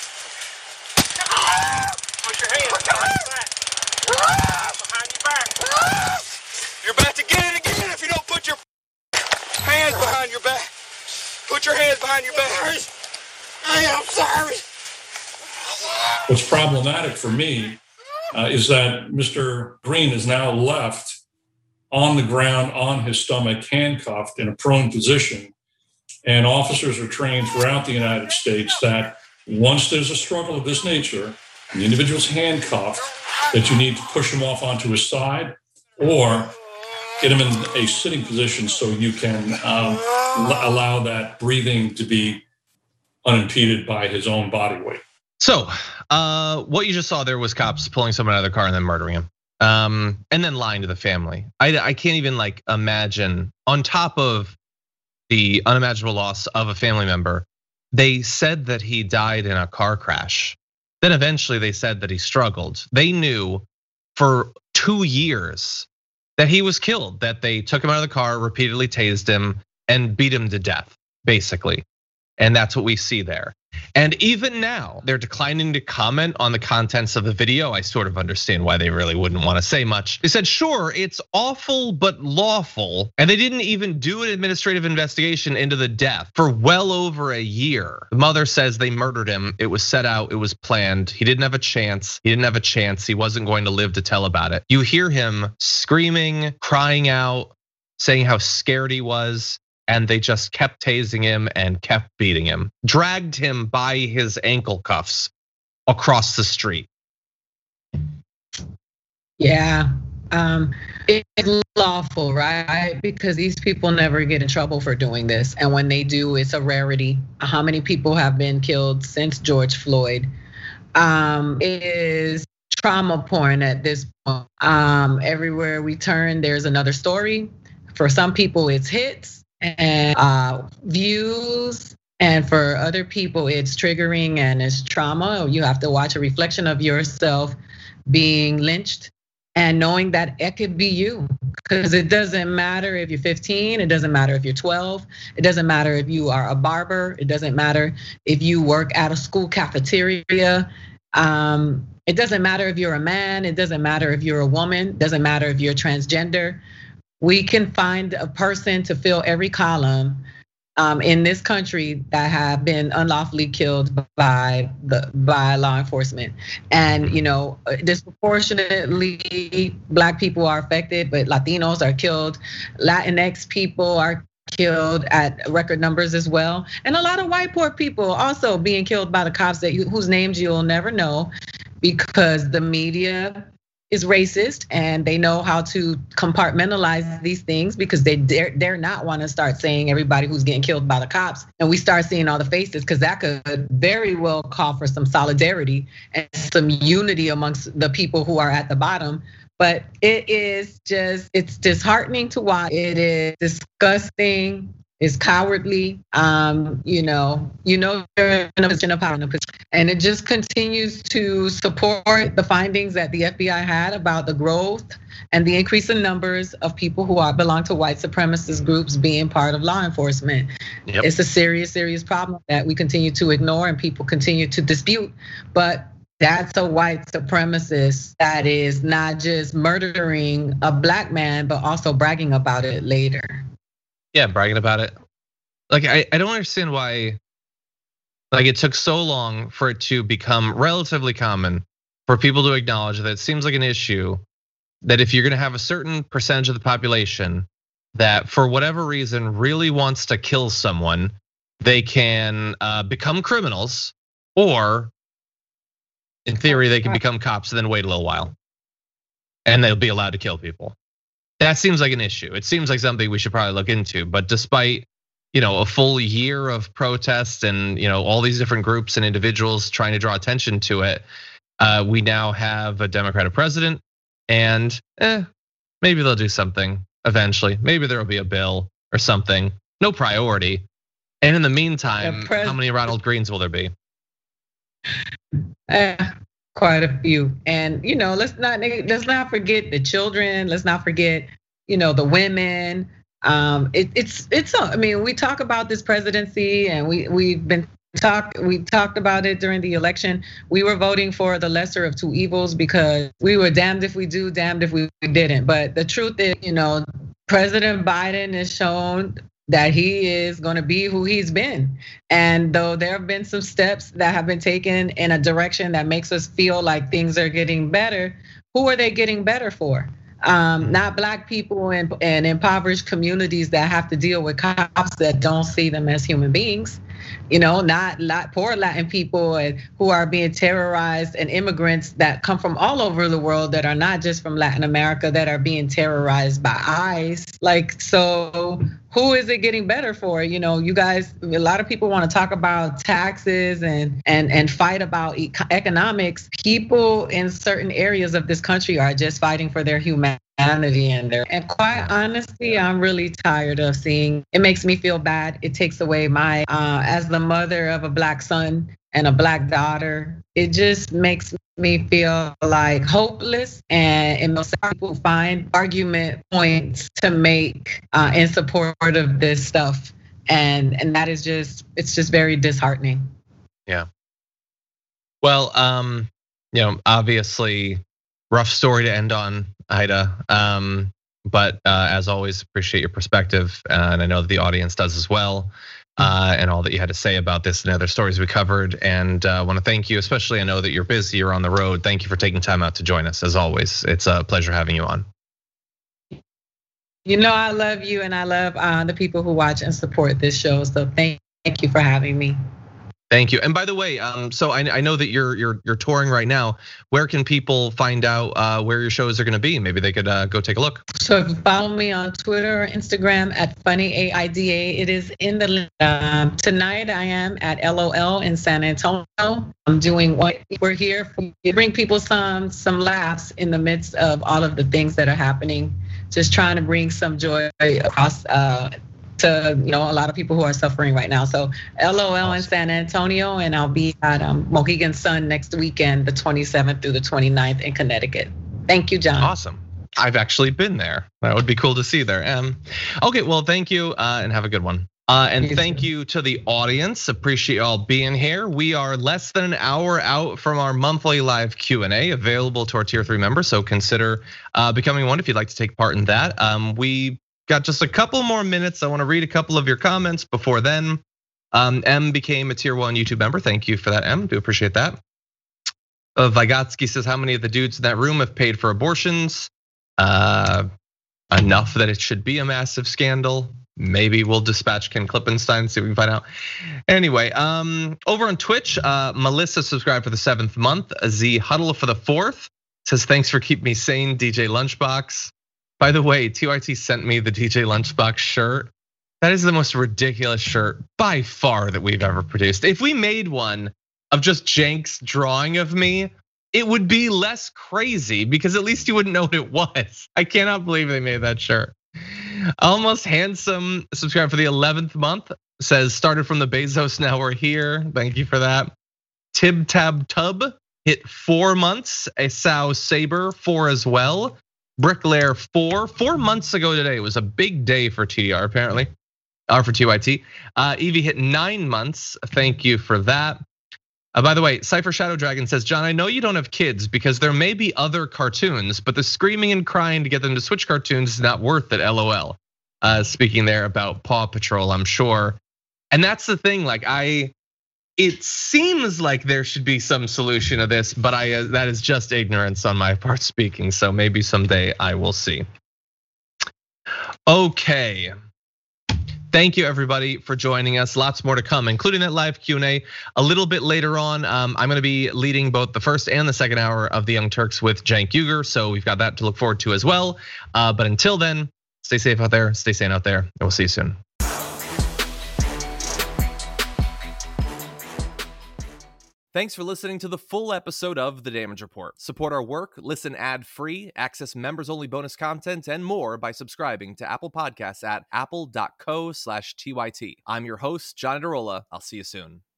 Put your hands behind your back. Behind your back. You're about to get it again if you don't put your hands behind your back. Put your hands behind your back. I am sorry. What's problematic for me uh, is that Mister Green is now left on the ground, on his stomach, handcuffed in a prone position. And officers are trained throughout the United States that once there's a struggle of this nature, the individual's handcuffed, that you need to push him off onto his side or get him in a sitting position so you can um, allow that breathing to be unimpeded by his own body weight. So uh, what you just saw there was cops pulling someone out of the car and then murdering him. Um, and then lying to the family. I, I can't even like imagine, on top of the unimaginable loss of a family member, they said that he died in a car crash. Then eventually they said that he struggled. They knew for two years that he was killed, that they took him out of the car, repeatedly tased him, and beat him to death, basically. And that's what we see there. And even now, they're declining to comment on the contents of the video. I sort of understand why they really wouldn't want to say much. They said, sure, it's awful but lawful. And they didn't even do an administrative investigation into the death for well over a year. The mother says they murdered him. It was set out, it was planned. He didn't have a chance. He didn't have a chance. He wasn't going to live to tell about it. You hear him screaming, crying out, saying how scared he was. And they just kept tasing him and kept beating him, dragged him by his ankle cuffs across the street. Yeah, um, it's lawful, right? Because these people never get in trouble for doing this. And when they do, it's a rarity. How many people have been killed since George Floyd? Um, it is trauma porn at this point. Um, everywhere we turn, there's another story. For some people, it's hits and uh, views, and for other people it's triggering and it's trauma. You have to watch a reflection of yourself being lynched and knowing that it could be you, because it doesn't matter if you're fifteen, it doesn't matter if you're twelve, it doesn't matter if you are a barber, it doesn't matter if you work at a school cafeteria. Um, it doesn't matter if you're a man, it doesn't matter if you're a woman, it doesn't matter if you're transgender. We can find a person to fill every column um, in this country that have been unlawfully killed by the by law enforcement. And you know, disproportionately, Black people are affected, but Latinos are killed, Latinx people are killed at record numbers as well, and a lot of white poor people also being killed by the cops that you, whose names you'll never know, because the media is racist and they know how to compartmentalize these things, because they dare, dare not want to start saying everybody who's getting killed by the cops. And we start seeing all the faces, because that could very well call for some solidarity and some unity amongst the people who are at the bottom. But it is just, it's disheartening to watch. It is disgusting. It's cowardly. Um, you know, you know they're in a position of power, and it just continues to support the findings that the F B I had about the growth and the increase in numbers of people who are belong to white supremacist groups being part of law enforcement. Yep. It's a serious, serious problem that we continue to ignore and people continue to dispute. But that's a white supremacist that is not just murdering a Black man, but also bragging about it later. Yeah, bragging about it. Like, I, I don't understand why, like, it took so long for it to become relatively common for people to acknowledge that it seems like an issue that if you're gonna have a certain percentage of the population that for whatever reason really wants to kill someone, they can become criminals, or in theory, they can become cops and then wait a little while and they'll be allowed to kill people. That seems like an issue. It seems like something we should probably look into. But despite, you know, a full year of protests and, you know, all these different groups and individuals trying to draw attention to it, we now have a Democratic president, and eh, maybe they'll do something eventually. Maybe there'll be a bill or something. No priority. And in the meantime, how many Ronald Greens will there be? Uh, quite a few. And you know, let's not let's not forget the children. Let's not forget, you know, the women. Um, it, it's it's. I mean, we talk about this presidency, and we we've been talk we talked about it during the election. We were voting for the lesser of two evils because we were damned if we do, damned if we didn't. But the truth is, you know, President Biden has shown that he is going to be who he's been. And though there have been some steps that have been taken in a direction that makes us feel like things are getting better, who are they getting better for? Um, not Black people and, and impoverished communities that have to deal with cops that don't see them as human beings. you know, not, not poor Latin people and who are being terrorized, and immigrants that come from all over the world that are not just from Latin America that are being terrorized by ICE. Like, so who is it getting better for? You know, you guys, a lot of people want to talk about taxes and and and fight about economics. People in certain areas of this country are just fighting for their humanity. And there, and quite honestly, I'm really tired of seeing. It makes me feel bad. It takes away my, uh, as the mother of a black son and a black daughter, it just makes me feel like hopeless. And it most people find argument points to make uh, in support of this stuff, and and that is just, it's just very disheartening. Yeah. Well, um, you know, obviously, rough story to end on, Ida. Um, but uh, as always, appreciate your perspective, and I know that the audience does as well. Uh, and all that you had to say about this and other stories we covered. And I uh, want to thank you, especially I know that you're busy, you're on the road. Thank you for taking time out to join us. As always, it's a pleasure having you on. You know, I love you, and I love uh, the people who watch and support this show. So thank, thank you for having me. Thank you. And by the way, um, so I, I know that you're you're you're touring right now. Where can people find out uh, where your shows are going to be? Maybe they could uh, go take a look. So if you follow me on Twitter or Instagram at Funny A I D A, it is in the link. Um, tonight I am at L O L in San Antonio. I'm doing what we're here for, bring people some some laughs in the midst of all of the things that are happening. Just trying to bring some joy across. Uh, to, you know, a lot of people who are suffering right now. So L O L awesome. In San Antonio, and I'll be at um, Mohegan Sun next weekend, the twenty-seventh through the twenty-ninth in Connecticut. Thank you, John. Awesome. I've actually been there. That would be cool to see there. Um, okay, well, thank you uh, and have a good one. Uh, and you thank too. You to the audience. Appreciate y'all being here. We are less than an hour out from our monthly live Q and A available to our tier three members. So consider uh, becoming one if you'd like to take part in that. Um, we got just a couple more minutes. I want to read a couple of your comments before then. Um, M became a tier one YouTube member. Thank you for that, M. Do appreciate that. Uh, Vygotsky says, how many of the dudes in that room have paid for abortions? Uh, enough that it should be a massive scandal. Maybe we'll dispatch Ken Klippenstein, see if we can find out. Anyway, um, over on Twitch, uh, Melissa subscribed for the seventh month. Z Huddle for the fourth says, thanks for keeping me sane, D J Lunchbox. By the way, T Y T sent me the D J Lunchbox shirt. That is the most ridiculous shirt by far that we've ever produced. If we made one of just Jank's drawing of me, it would be less crazy because at least you wouldn't know what it was. I cannot believe they made that shirt. Almost Handsome subscribed for the eleventh month. Says, started from the Bezos, now we're here. Thank you for that. Tib Tab Tub hit four months. Esau Saber, four as well. Bricklayer four, four months ago today. It was a big day for T D R apparently, or for T Y T. Uh, Evie hit nine months. Thank you for that. Uh, by the way, Cypher Shadow Dragon says, John, I know you don't have kids because there may be other cartoons, but the screaming and crying to get them to switch cartoons is not worth it, L O L. Uh, speaking there about Paw Patrol, I'm sure. And that's the thing, like I, it seems like there should be some solution to this, but I uh, that is just ignorance on my part speaking. So maybe someday I will see. Okay. Thank you everybody for joining us. Lots more to come, including that live Q and A a little bit later on. Um, I'm gonna be leading both the first and the second hour of the Young Turks with Cenk Uygur. So we've got that to look forward to as well. Uh, but until then, stay safe out there, stay sane out there, and we'll see you soon. Thanks for listening to the full episode of The Damage Report. Support our work, listen ad-free, access members-only bonus content, and more by subscribing to Apple Podcasts at apple dot co slash T Y T. I'm your host, John Adarola. I'll see you soon.